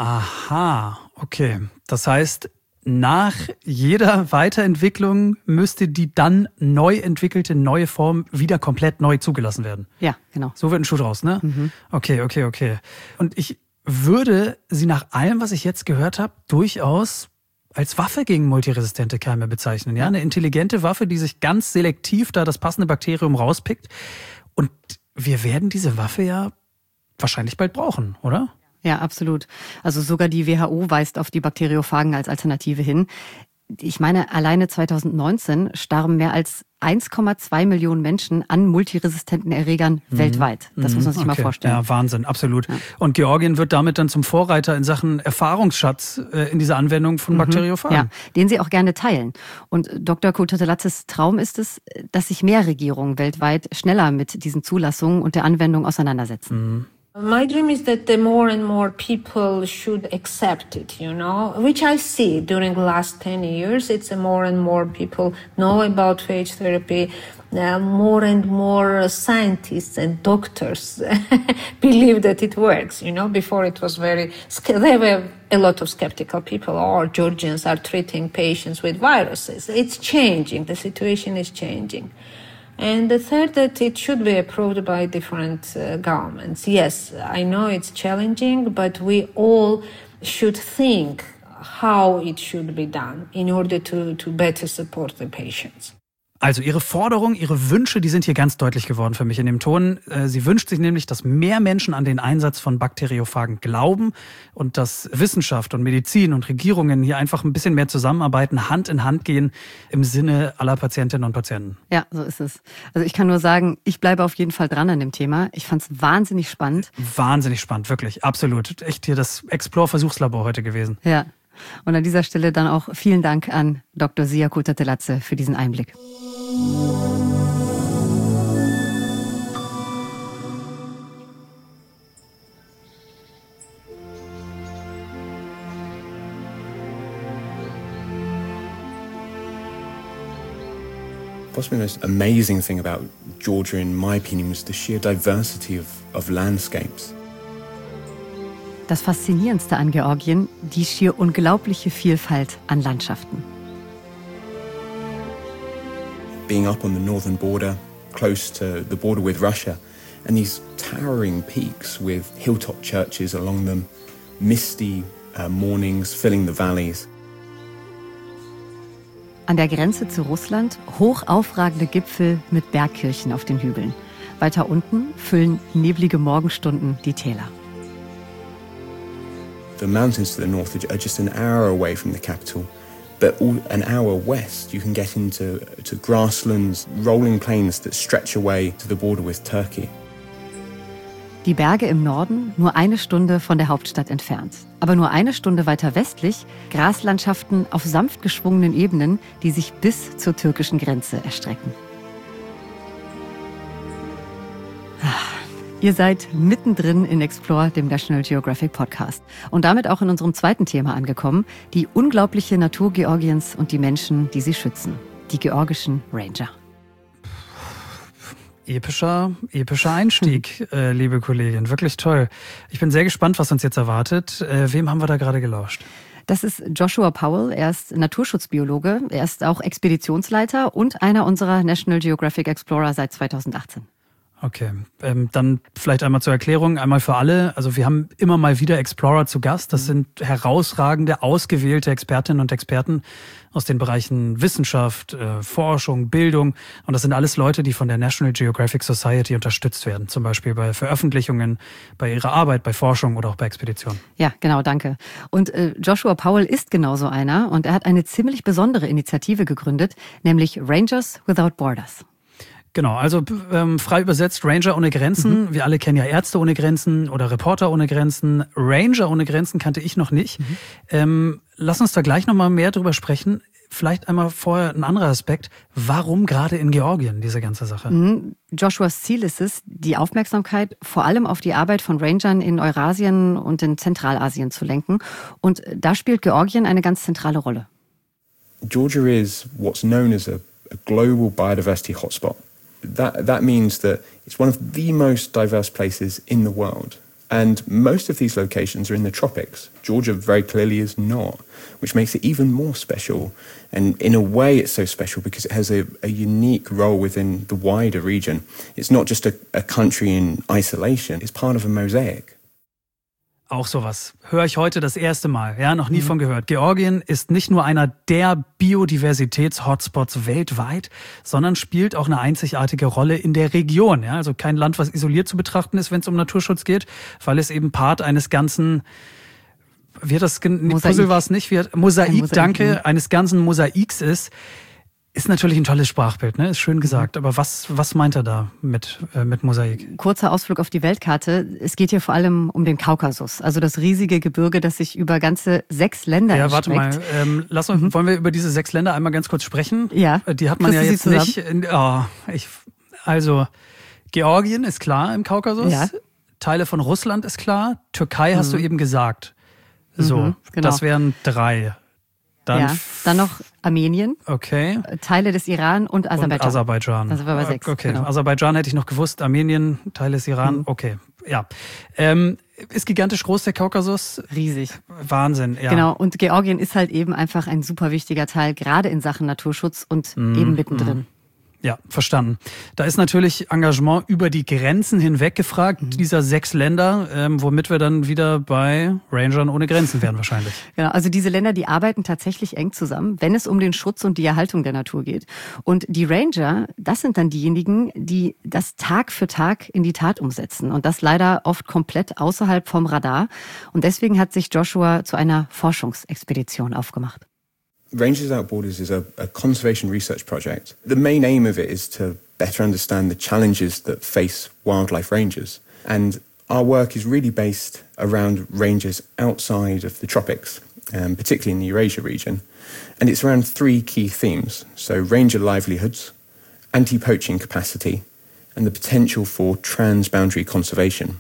Aha, okay. Das heißt, nach jeder Weiterentwicklung müsste die dann neu entwickelte neue Form wieder komplett neu zugelassen werden. Ja, genau. So wird ein Schuh draus, ne? Mhm. Okay, okay, okay. Und ich würde sie nach allem, was ich jetzt gehört habe, durchaus als Waffe gegen multiresistente Keime bezeichnen. Ja, eine intelligente Waffe, die sich ganz selektiv da das passende Bakterium rauspickt. Und wir werden diese Waffe ja wahrscheinlich bald brauchen, oder? Ja, absolut. Also sogar die W H O weist auf die Bakteriophagen als Alternative hin. Ich meine, alleine zweitausendneunzehn starben mehr als eins Komma zwei Millionen Menschen an multiresistenten Erregern mhm. weltweit. Das muss man sich okay. mal vorstellen. Ja, Wahnsinn, absolut. Ja. Und Georgien wird damit dann zum Vorreiter in Sachen Erfahrungsschatz äh, in dieser Anwendung von Mhm. Bakteriophagen. Ja, den sie auch gerne teilen. Und Doktor Kutateladzes Traum ist es, dass sich mehr Regierungen weltweit schneller mit diesen Zulassungen und der Anwendung auseinandersetzen. Mhm. My dream is that the more and more people should accept it, you know, which I see during the last ten years. It's a more and more people know about phage therapy. Uh, more and more scientists and doctors believe that it works, you know. Before it was very, there were a lot of skeptical people. Oh, Georgians are treating patients with viruses. It's changing. The situation is changing. And the third, that it should be approved by different uh, governments. Yes, I know it's challenging, but we all should think how it should be done in order to, to better support the patients. Also ihre Forderungen, ihre Wünsche, die sind hier ganz deutlich geworden für mich in dem Ton. Sie wünscht sich nämlich, dass mehr Menschen an den Einsatz von Bakteriophagen glauben und dass Wissenschaft und Medizin und Regierungen hier einfach ein bisschen mehr zusammenarbeiten, Hand in Hand gehen im Sinne aller Patientinnen und Patienten. Ja, so ist es. Also ich kann nur sagen, ich bleibe auf jeden Fall dran an dem Thema. Ich fand es wahnsinnig spannend. Wahnsinnig spannend, wirklich, absolut. Echt hier das Explore-Versuchslabor heute gewesen. Ja, und an dieser Stelle dann auch vielen Dank an Doktor Zia Kutateladze für diesen Einblick. Possibly the most amazing thing about Georgia, in my opinion, was the sheer diversity of, of landscapes. Das Faszinierendste an Georgien, die schier unglaubliche Vielfalt an Landschaften. Being up on the northern border, close to the border with Russia, and these towering peaks with hilltop churches along them, misty uh, mornings filling the valleys. An der Grenze zu Russland hoch aufragende Gipfel mit Bergkirchen auf den Hügeln. Weiter unten füllen neblige Morgenstunden die Täler. The mountains to the north are just an hour away from the capital. But all, an hour west, you can get into to grasslands, rolling plains that stretch away to the border with Turkey. Die Berge im Norden nur eine Stunde von der Hauptstadt entfernt. Aber nur eine Stunde weiter westlich Graslandschaften auf sanft geschwungenen Ebenen, die sich bis zur türkischen Grenze erstrecken. Ihr seid mittendrin in Explore, dem National Geographic Podcast. Und damit auch in unserem zweiten Thema angekommen, die unglaubliche Natur Georgiens und die Menschen, die sie schützen. Die georgischen Ranger. Epischer, epischer Einstieg, äh, liebe Kollegin. Wirklich toll. Ich bin sehr gespannt, was uns jetzt erwartet. Äh, wem haben wir da gerade gelauscht? Das ist Joshua Powell. Er ist Naturschutzbiologe. Er ist auch Expeditionsleiter und einer unserer National Geographic Explorer seit zweitausendachtzehn. Okay, ähm, dann vielleicht einmal zur Erklärung, einmal für alle. Also wir haben immer mal wieder Explorer zu Gast. Das sind herausragende, ausgewählte Expertinnen und Experten aus den Bereichen Wissenschaft, äh, Forschung, Bildung. Und das sind alles Leute, die von der National Geographic Society unterstützt werden. Zum Beispiel bei Veröffentlichungen, bei ihrer Arbeit, bei Forschung oder auch bei Expeditionen. Ja, genau, danke. Und äh, Joshua Powell ist genauso einer. Und er hat eine ziemlich besondere Initiative gegründet, nämlich Rangers Without Borders. Genau, also ähm, frei übersetzt Ranger ohne Grenzen. Mhm. Wir alle kennen ja Ärzte ohne Grenzen oder Reporter ohne Grenzen. Ranger ohne Grenzen kannte ich noch nicht. Mhm. Ähm, lass uns da gleich nochmal mehr drüber sprechen. Vielleicht einmal vorher ein anderer Aspekt. Warum gerade in Georgien diese ganze Sache? Mhm. Joshuas Ziel ist es, die Aufmerksamkeit vor allem auf die Arbeit von Rangern in Eurasien und in Zentralasien zu lenken. Und da spielt Georgien eine ganz zentrale Rolle. Georgia is what's known as a, a global biodiversity hotspot. That, that means that it's one of the most diverse places in the world. And most of these locations are in the tropics. Georgia very clearly is not, which makes it even more special. And in a way it's so special because it has a, a unique role within the wider region. It's not just a, a country in isolation, it's part of a mosaic. Auch sowas höre ich heute das erste Mal, ja, noch nie mhm. von gehört. Georgien ist nicht nur einer der Biodiversitäts-Hotspots weltweit, sondern spielt auch eine einzigartige Rolle in der Region. Ja, also kein Land, was isoliert zu betrachten ist, wenn es um Naturschutz geht, weil es eben Part eines ganzen, wie das Mosaik. Puzzle war es nicht, wie Mosaik, Mosaik, danke, eines ganzen Mosaiks ist. Ist natürlich ein tolles Sprachbild, ne? Ist schön gesagt. Aber was, was meint er da mit, äh, mit Mosaik? Kurzer Ausflug auf die Weltkarte. Es geht hier vor allem um den Kaukasus. Also das riesige Gebirge, das sich über ganze sechs Länder ja, erstreckt. Ja, warte mal. Ähm, lass uns, mhm. Wollen wir über diese sechs Länder einmal ganz kurz sprechen? Ja. Die hat man ja jetzt nicht. In, oh, ich, also, Georgien ist klar im Kaukasus. Ja. Teile von Russland ist klar. Türkei mhm. hast du eben gesagt. So, mhm, genau. Das wären drei. Dann, ja, dann noch Armenien, okay. Teile des Iran und Aserbaidschan. Und Aserbaidschan. Das war bei sechs. Okay, genau. Aserbaidschan hätte ich noch gewusst, Armenien, Teile des Iran, mhm. okay. Ja, ähm, ist gigantisch groß der Kaukasus. Riesig. Wahnsinn, ja. Genau, und Georgien ist halt eben einfach ein super wichtiger Teil, gerade in Sachen Naturschutz und mhm. eben mittendrin. Ja, verstanden. Da ist natürlich Engagement über die Grenzen hinweg gefragt, mhm. dieser sechs Länder, ähm, womit wir dann wieder bei Rangern ohne Grenzen wären wahrscheinlich. Genau, also diese Länder, die arbeiten tatsächlich eng zusammen, wenn es um den Schutz und die Erhaltung der Natur geht. Und die Ranger, das sind dann diejenigen, die das Tag für Tag in die Tat umsetzen. Und das leider oft komplett außerhalb vom Radar. Und deswegen hat sich Joshua zu einer Forschungsexpedition aufgemacht. Rangers Without Borders is a, a conservation research project. The main aim of it is to better understand the challenges that face wildlife rangers. And our work is really based around rangers outside of the tropics, um, particularly in the Eurasia region. And it's around three key themes. So ranger livelihoods, anti-poaching capacity, and the potential for transboundary conservation.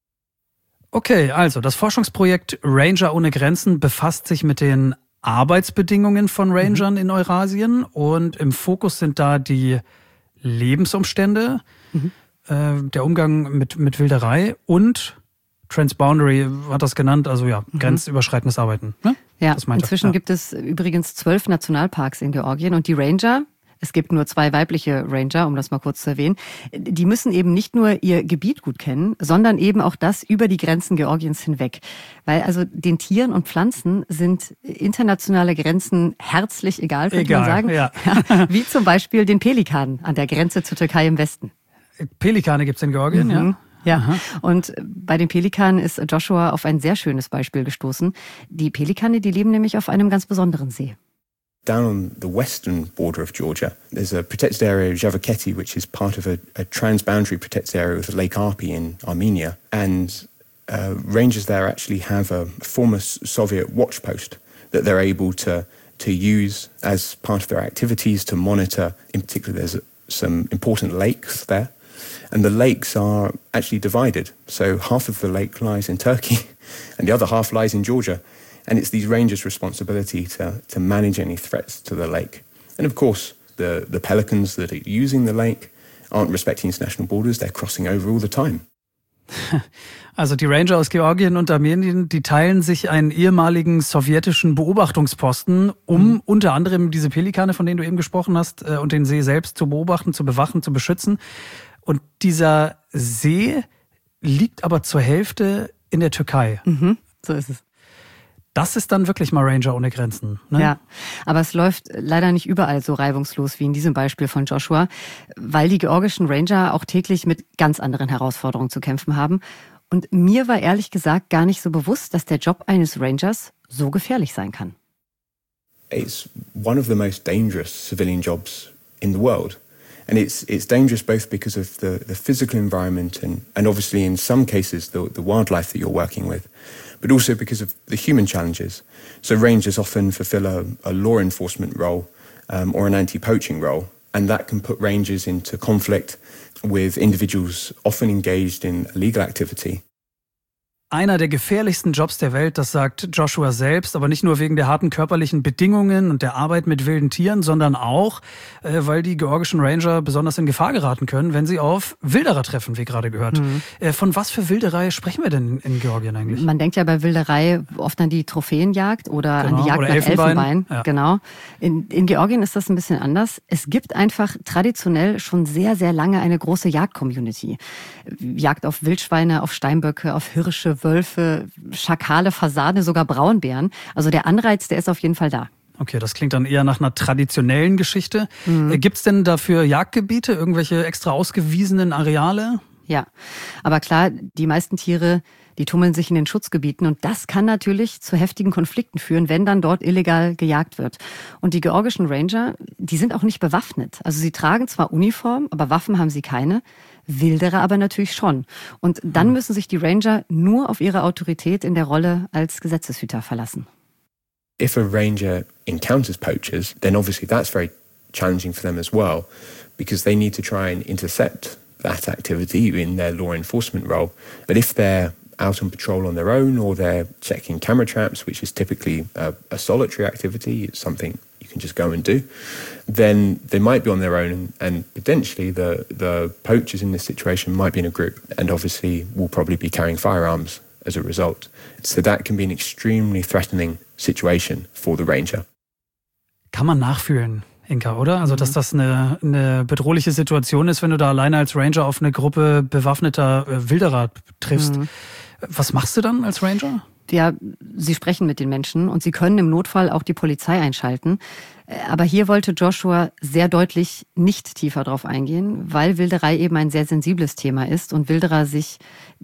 Okay, also das Forschungsprojekt Ranger ohne Grenzen befasst sich mit den Arbeitsbedingungen von Rangern mhm. in Eurasien und im Fokus sind da die Lebensumstände, mhm. äh, der Umgang mit, mit Wilderei und Transboundary hat das genannt, also ja, mhm. grenzüberschreitendes Arbeiten. Ne? Ja, inzwischen ja. gibt es übrigens zwölf Nationalparks in Georgien und die Ranger, es gibt nur zwei weibliche Ranger, um das mal kurz zu erwähnen, die müssen eben nicht nur ihr Gebiet gut kennen, sondern eben auch das über die Grenzen Georgiens hinweg. Weil also den Tieren und Pflanzen sind internationale Grenzen herzlich egal, könnte egal, man sagen. Ja. Ja, wie zum Beispiel den Pelikanen an der Grenze zur Türkei im Westen. Pelikane gibt's in Georgien, mhm. ja. Ja, Aha. Und bei den Pelikanen ist Joshua auf ein sehr schönes Beispiel gestoßen. Die Pelikane, die leben nämlich auf einem ganz besonderen See. Down on the western border of Georgia, there's a protected area, Javaketi, which is part of a, a transboundary protected area with Lake Arpi in Armenia. And uh, rangers there actually have a former Soviet watch post that they're able to, to use as part of their activities to monitor. In particular, there's some important lakes there. And the lakes are actually divided. So half of the lake lies in Turkey and the other half lies in Georgia. And it's these rangers' responsibility to, to manage any threats to the lake. And of course, the, the pelicans that are using the lake aren't respecting international borders. They're crossing over all the time. Also die Ranger aus Georgien und Armenien, die teilen sich einen ehemaligen sowjetischen Beobachtungsposten, um mhm. unter anderem diese Pelikane, von denen du eben gesprochen hast, und den See selbst zu beobachten, zu bewachen, zu beschützen. Und dieser See liegt aber zur Hälfte in der Türkei. Mhm, so ist es. Das ist dann wirklich mal Ranger ohne Grenzen. Ne? Ja, aber es läuft leider nicht überall so reibungslos wie in diesem Beispiel von Joshua, weil die georgischen Ranger auch täglich mit ganz anderen Herausforderungen zu kämpfen haben. Und mir war ehrlich gesagt gar nicht so bewusst, dass der Job eines Rangers so gefährlich sein kann. It's one of the most dangerous civilian jobs in the world. And it's it's dangerous both because of the, the physical environment and, and obviously in some cases the, the wildlife that you're working with, but also because of the human challenges. So rangers often fulfill a, a law enforcement role um, or an anti-poaching role, and that can put rangers into conflict with individuals often engaged in illegal activity. Einer der gefährlichsten Jobs der Welt, das sagt Joshua selbst, aber nicht nur wegen der harten körperlichen Bedingungen und der Arbeit mit wilden Tieren, sondern auch, äh, weil die georgischen Ranger besonders in Gefahr geraten können, wenn sie auf Wilderer treffen, wie gerade gehört. Mhm. Äh, von was für Wilderei sprechen wir denn in Georgien eigentlich? Man denkt ja bei Wilderei oft an die Trophäenjagd oder genau, an die Jagd nach Elfenbein. Elfenbein. Ja. Genau. In, in Georgien ist das ein bisschen anders. Es gibt einfach traditionell schon sehr, sehr lange eine große Jagd-Community. Jagd auf Wildschweine, auf Steinböcke, auf Hirsche, Wölfe, Schakale, Fasane, sogar Braunbären. Also der Anreiz, der ist auf jeden Fall da. Okay, das klingt dann eher nach einer traditionellen Geschichte. Mhm. Gibt es denn dafür Jagdgebiete, irgendwelche extra ausgewiesenen Areale? Ja, aber klar, die meisten Tiere, die tummeln sich in den Schutzgebieten und das kann natürlich zu heftigen Konflikten führen, wenn dann dort illegal gejagt wird. Und die georgischen Ranger, die sind auch nicht bewaffnet. Also sie tragen zwar Uniform, aber Waffen haben sie keine. Wilderer aber natürlich schon. Und dann müssen sich die Ranger nur auf ihre Autorität in der Rolle als Gesetzeshüter verlassen. If a ranger encounters poachers, then obviously that's very challenging for them as well, because they need to try and intercept that activity in their law enforcement role. But if they're out on patrol on their own or they're checking camera traps, which is typically a, a solitary activity, it's something you can just go and do, then they might be on their own and, and potentially the, the poachers in this situation might be in a group and obviously will probably be carrying firearms as a result. So that can be an extremely threatening situation for the ranger. Kann man nachfühlen. Inka, oder? Also, dass das eine, eine bedrohliche Situation ist, wenn du da alleine als Ranger auf eine Gruppe bewaffneter äh, Wilderer triffst. Mhm. Was machst du dann als Ranger? Ja, sie sprechen mit den Menschen und sie können im Notfall auch die Polizei einschalten. Aber hier wollte Joshua sehr deutlich nicht tiefer drauf eingehen, weil Wilderei eben ein sehr sensibles Thema ist und Wilderer sich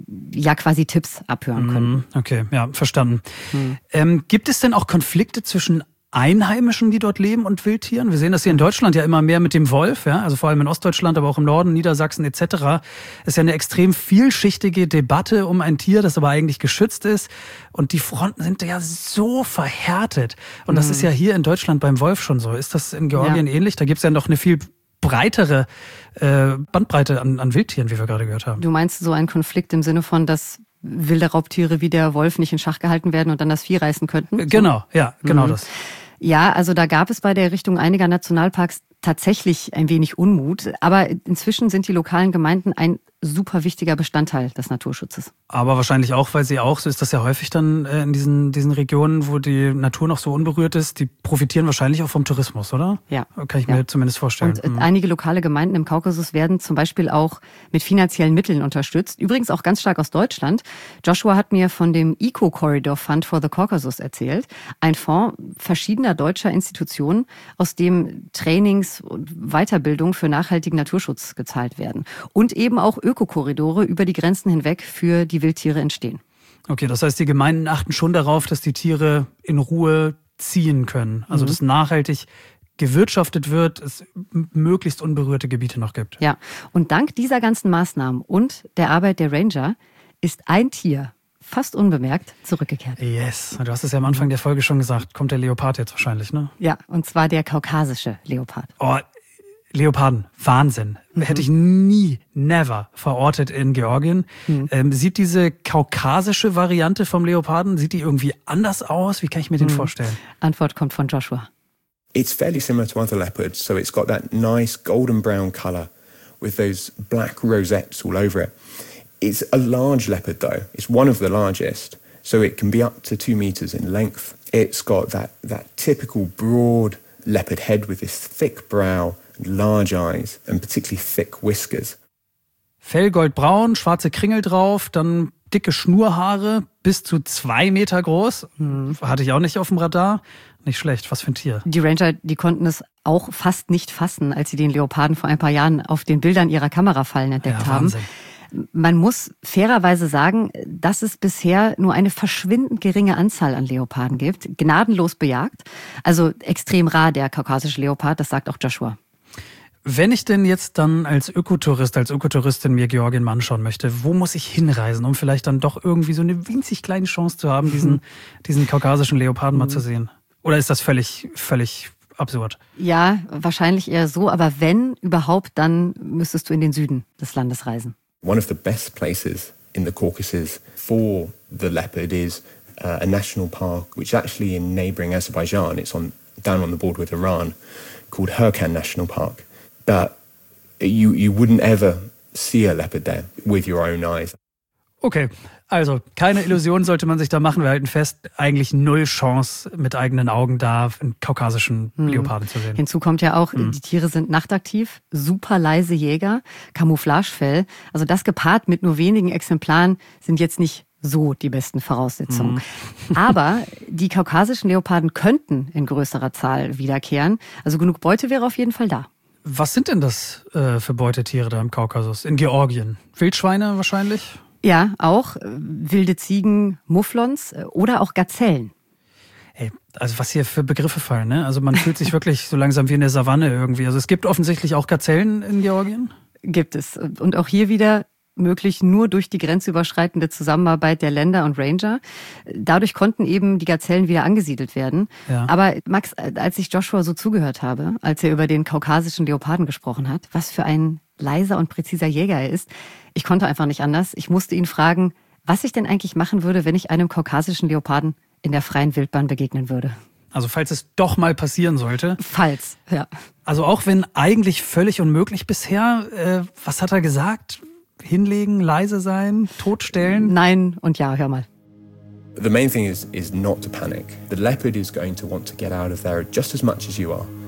ja quasi Tipps abhören können. Okay, ja, verstanden. Mhm. Ähm, gibt es denn auch Konflikte zwischen Einheimischen, die dort leben, und Wildtieren? Wir sehen das hier in Deutschland ja immer mehr mit dem Wolf, ja, also vor allem in Ostdeutschland, aber auch im Norden, Niedersachsen et cetera. Es ist ja eine extrem vielschichtige Debatte um ein Tier, das aber eigentlich geschützt ist. Und die Fronten sind ja so verhärtet. Und das mhm. ist ja hier in Deutschland beim Wolf schon so. Ist das in Georgien ja. ähnlich? Da gibt es ja noch eine viel breitere äh, Bandbreite an, an Wildtieren, wie wir gerade gehört haben. Du meinst so einen Konflikt im Sinne von, dass wilde Raubtiere wie der Wolf nicht in Schach gehalten werden und dann das Vieh reißen könnten? So? Genau, ja, genau mhm. das. Ja, also da gab es bei der Errichtung einiger Nationalparks tatsächlich ein wenig Unmut. Aber inzwischen sind die lokalen Gemeinden ein super wichtiger Bestandteil des Naturschutzes. Aber wahrscheinlich auch, weil sie auch, so ist das ja häufig dann in diesen, diesen Regionen, wo die Natur noch so unberührt ist, die profitieren wahrscheinlich auch vom Tourismus, oder? Ja. Kann ich ja. mir zumindest vorstellen. Und mhm. einige lokale Gemeinden im Kaukasus werden zum Beispiel auch mit finanziellen Mitteln unterstützt. Übrigens auch ganz stark aus Deutschland. Joshua hat mir von dem Eco-Corridor Fund for the Caucasus erzählt. Ein Fonds verschiedener deutscher Institutionen, aus dem Trainings und Weiterbildung für nachhaltigen Naturschutz gezahlt werden. Und eben auch Ökokorridore über die Grenzen hinweg für die Wildtiere entstehen. Okay, das heißt, die Gemeinden achten schon darauf, dass die Tiere in Ruhe ziehen können. Also, mhm. dass nachhaltig gewirtschaftet wird, es möglichst unberührte Gebiete noch gibt. Ja, und dank dieser ganzen Maßnahmen und der Arbeit der Ranger ist ein Tier fast unbemerkt zurückgekehrt. Yes, du hast es ja am Anfang der Folge schon gesagt. Kommt der Leopard jetzt wahrscheinlich, ne? Ja, und zwar der kaukasische Leopard. Oh, Leoparden, Wahnsinn. Mhm. Hätte ich nie, never verortet in Georgien. Mhm. Ähm, sieht diese kaukasische Variante vom Leoparden, sieht die irgendwie anders aus? Wie kann ich mir den mhm. vorstellen? Antwort kommt von Joshua. It's fairly similar to other leopards, so it's got that nice golden brown colour with those black rosettes all over it. It's a large leopard though. It's one of the largest, so it can be up to two meters in length. It's got that, that typical broad leopard head with this thick brow, large eyes and particularly thick whiskers. Fell goldbraun, schwarze Kringel drauf, dann dicke Schnurhaare, bis zu zwei Meter groß. Hm. Hatte ich auch nicht auf dem Radar. Nicht schlecht, was für ein Tier. Die Ranger, die konnten es auch fast nicht fassen, als sie den Leoparden vor ein paar Jahren auf den Bildern ihrer Kamerafallen entdeckt ja, haben. Man muss fairerweise sagen, dass es bisher nur eine verschwindend geringe Anzahl an Leoparden gibt, gnadenlos bejagt. Also extrem rar der kaukasische Leopard, das sagt auch Joshua. Wenn ich denn jetzt dann als Ökotourist, als Ökotouristin mir Georgien mal anschauen möchte, wo muss ich hinreisen, um vielleicht dann doch irgendwie so eine winzig kleine Chance zu haben, diesen, diesen kaukasischen Leoparden mal zu sehen? Oder ist das völlig, völlig absurd? Ja, wahrscheinlich eher so. Aber wenn überhaupt, dann müsstest du in den Süden des Landes reisen. One of the best places in the Caucasus for the leopard is uh, a national park, which actually in neighbouring Azerbaijan, it's on down on the border with Iran, called Herkan National Park. But you you wouldn't ever see a leopard there with your own eyes. Okay, also keine Illusion sollte man sich da machen. Wir halten fest, eigentlich null Chance mit eigenen Augen da einen kaukasischen hm. Leoparden zu sehen. Hinzu kommt ja auch, hm. die Tiere sind nachtaktiv, super leise Jäger, Camouflagefell. Also das gepaart mit nur wenigen Exemplaren sind jetzt nicht so die besten Voraussetzungen. Mhm. Aber die kaukasischen Leoparden könnten in größerer Zahl wiederkehren. Also genug Beute wäre auf jeden Fall da. Was sind denn das äh, für Beutetiere da im Kaukasus? In Georgien? Wildschweine wahrscheinlich? Ja, auch. Äh, wilde Ziegen, Mufflons äh, oder auch Gazellen. Hey, also was hier für Begriffe fallen, ne? Also man fühlt sich wirklich so langsam wie in der Savanne irgendwie. Also es gibt offensichtlich auch Gazellen in Georgien? Gibt es. Und auch hier wieder möglich nur durch die grenzüberschreitende Zusammenarbeit der Länder und Ranger. Dadurch konnten eben die Gazellen wieder angesiedelt werden. Ja. Aber Max, als ich Joshua so zugehört habe, als er über den kaukasischen Leoparden gesprochen hat, was für ein leiser und präziser Jäger er ist, ich konnte einfach nicht anders. Ich musste ihn fragen, was ich denn eigentlich machen würde, wenn ich einem kaukasischen Leoparden in der freien Wildbahn begegnen würde. Also falls es doch mal passieren sollte. Falls, ja. Also auch wenn eigentlich völlig unmöglich bisher, äh, was hat er gesagt? Hinlegen, leise sein, totstellen? Nein und ja, hör mal. The main thing is is not to panic. The leopard is going to want to get out of there just as much as you are.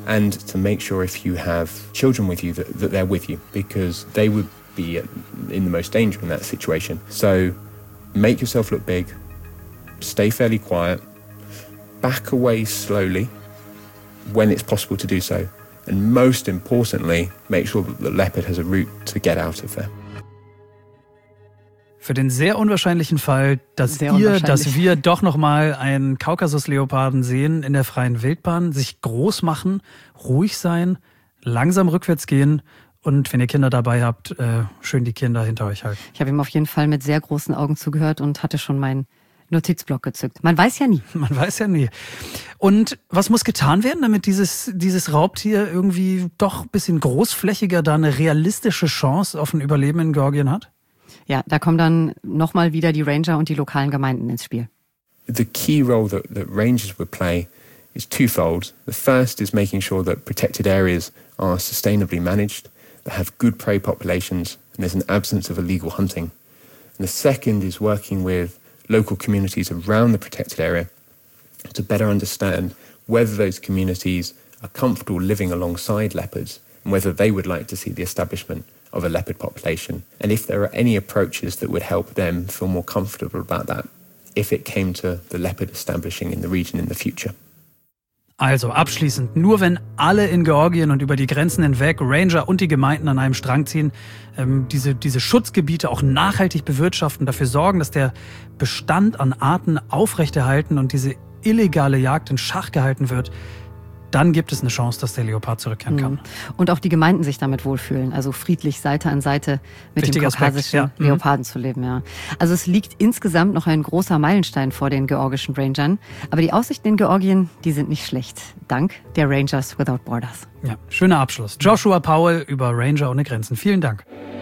and to make sure if you have children with you that, that they're with you, because they would be in the most danger in that situation. So make yourself look big, stay fairly quiet, back away slowly when it's possible to do so, and most importantly, make sure that the leopard has a route to get out of there. Für den sehr unwahrscheinlichen Fall, dass Sehr ihr, unwahrscheinlich. dass wir doch nochmal einen Kaukasusleoparden sehen in der freien Wildbahn, sich groß machen, ruhig sein, langsam rückwärts gehen und wenn ihr Kinder dabei habt, äh, schön die Kinder hinter euch halten. Ich habe ihm auf jeden Fall mit sehr großen Augen zugehört und hatte schon meinen Notizblock gezückt. Man weiß ja nie. Man weiß ja nie. Und was muss getan werden, damit dieses, dieses Raubtier irgendwie doch ein bisschen großflächiger da eine realistische Chance auf ein Überleben in Georgien hat? Ja, da kommen dann nochmal wieder die Ranger und die lokalen Gemeinden ins Spiel. The key role that, that rangers would play is twofold. The first is making sure that protected areas are sustainably managed, that have good prey populations, and there's an absence of illegal hunting. And the second is working with local communities around the protected area to better understand whether those communities are comfortable living alongside leopards and whether they would like to see the establishment of a leopard population, and if there are any approaches that would help them feel more comfortable about that if it came to the leopard establishing in the region in the future. Also abschließend, nur wenn alle in Georgien und über die Grenzen hinweg, Ranger und die Gemeinden an einem Strang ziehen, ähm, diese, diese Schutzgebiete auch nachhaltig bewirtschaften, dafür sorgen, dass der Bestand an Arten aufrechterhalten und diese illegale Jagd in Schach gehalten wird, dann gibt es eine Chance, dass der Leopard zurückkehren kann. Und auch die Gemeinden sich damit wohlfühlen, also friedlich Seite an Seite mit Wichtiger dem kaukasischen Aspekt, ja. Leoparden zu leben. Ja. Also es liegt insgesamt noch ein großer Meilenstein vor den georgischen Rangern, aber die Aussichten in Georgien, die sind nicht schlecht, dank der Rangers Without Borders. Ja, schöner Abschluss. Joshua Powell über Ranger ohne Grenzen. Vielen Dank.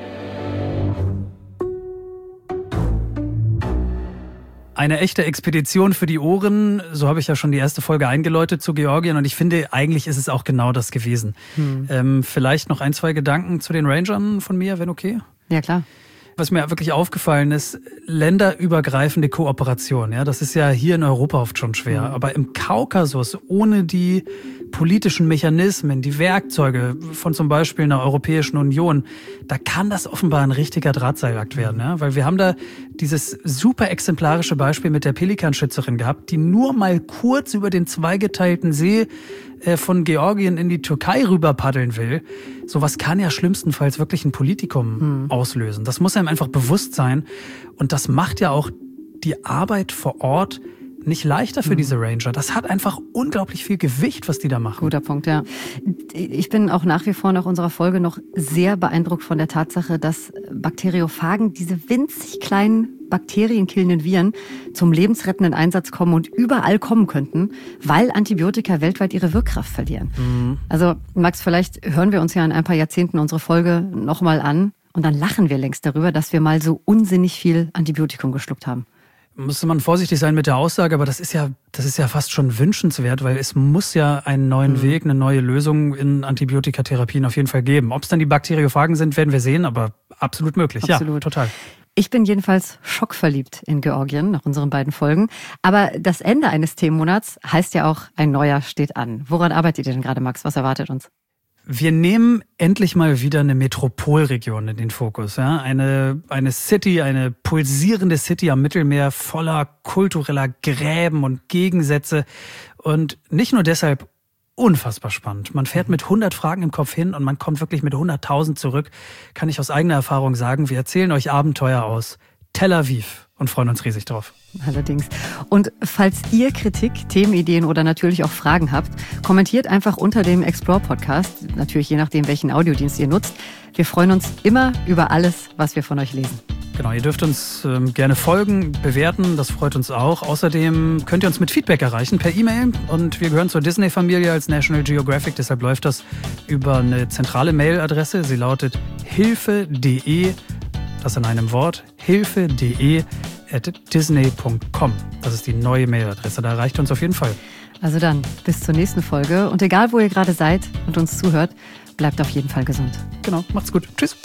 Eine echte Expedition für die Ohren, so habe ich ja schon die erste Folge eingeläutet zu Georgien und ich finde, eigentlich ist es auch genau das gewesen. Hm. Ähm, vielleicht noch ein, zwei Gedanken zu den Rangern von mir, wenn okay? Ja, klar. Was mir wirklich aufgefallen ist, länderübergreifende Kooperation. Ja, das ist ja hier in Europa oft schon schwer. Mhm. Aber im Kaukasus, ohne die politischen Mechanismen, die Werkzeuge von zum Beispiel einer Europäischen Union, da kann das offenbar ein richtiger Drahtseilakt werden. Ja? Weil wir haben da dieses super exemplarische Beispiel mit der Pelikanschützerin gehabt, die nur mal kurz über den zweigeteilten See von Georgien in die Türkei rüber paddeln will. Sowas kann ja schlimmstenfalls wirklich ein Politikum hm. auslösen. Das muss einem einfach bewusst sein. Und das macht ja auch die Arbeit vor Ort nicht leichter für hm. diese Ranger. Das hat einfach unglaublich viel Gewicht, was die da machen. Guter Punkt, ja. Ich bin auch nach wie vor nach unserer Folge noch sehr beeindruckt von der Tatsache, dass Bakteriophagen, diese winzig kleinen bakterienkillenden Viren, zum lebensrettenden Einsatz kommen und überall kommen könnten, weil Antibiotika weltweit ihre Wirkkraft verlieren. Mhm. Also Max, vielleicht hören wir uns ja in ein paar Jahrzehnten unsere Folge nochmal an und dann lachen wir längst darüber, dass wir mal so unsinnig viel Antibiotikum geschluckt haben. Müsste man vorsichtig sein mit der Aussage, aber das ist ja, das ist ja fast schon wünschenswert, weil es muss ja einen neuen mhm. Weg, eine neue Lösung in Antibiotikatherapien auf jeden Fall geben. Ob es dann die Bakteriophagen sind, werden wir sehen, aber absolut möglich. Absolut. Ja, total. Ich bin jedenfalls schockverliebt in Georgien nach unseren beiden Folgen. Aber das Ende eines Themenmonats heißt ja auch, ein neuer steht an. Woran arbeitet ihr denn gerade, Max? Was erwartet uns? Wir nehmen endlich mal wieder eine Metropolregion in den Fokus. Ja? Eine, eine City, eine pulsierende City am Mittelmeer voller kultureller Gräben und Gegensätze. Und nicht nur deshalb unfassbar spannend. Man fährt mit hundert Fragen im Kopf hin und man kommt wirklich mit hunderttausend zurück. Kann ich aus eigener Erfahrung sagen, wir erzählen euch Abenteuer aus Tel Aviv und freuen uns riesig drauf. Allerdings. Und falls ihr Kritik, Themenideen oder natürlich auch Fragen habt, kommentiert einfach unter dem Explore-Podcast, natürlich je nachdem, welchen Audiodienst ihr nutzt. Wir freuen uns immer über alles, was wir von euch lesen. Genau, ihr dürft uns ähm, gerne folgen, bewerten, das freut uns auch. Außerdem könnt ihr uns mit Feedback erreichen per E-Mail und wir gehören zur Disney-Familie als National Geographic, deshalb läuft das über eine zentrale Mailadresse. Sie lautet hilfe.de, das in einem Wort, hilfe.de at disney punkt com. Das ist die neue Mailadresse, da erreicht uns auf jeden Fall. Also dann, bis zur nächsten Folge und egal, wo ihr gerade seid und uns zuhört, bleibt auf jeden Fall gesund. Genau, macht's gut. Tschüss.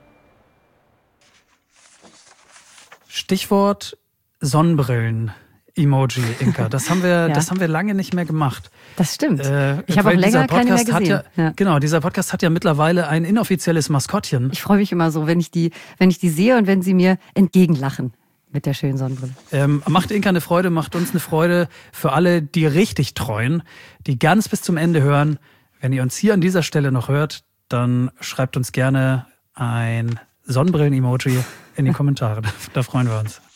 Stichwort Sonnenbrillen Sonnenbrillen-Emoji, Inka. Das haben wir, Ja. das haben wir lange nicht mehr gemacht. Das stimmt. Äh, ich habe auch weil dieser länger keine mehr Podcast hat gesehen. Ja, Ja. Genau, dieser Podcast hat ja mittlerweile ein inoffizielles Maskottchen. Ich freue mich immer so, wenn ich die, wenn ich die sehe und wenn sie mir entgegenlachen mit der schönen Sonnenbrille. Ähm, macht Inka eine Freude, macht uns eine Freude für alle, die richtig treuen, die ganz bis zum Ende hören. Wenn ihr uns hier an dieser Stelle noch hört, dann schreibt uns gerne ein Sonnenbrillen-Emoji in die Kommentare. Da freuen wir uns.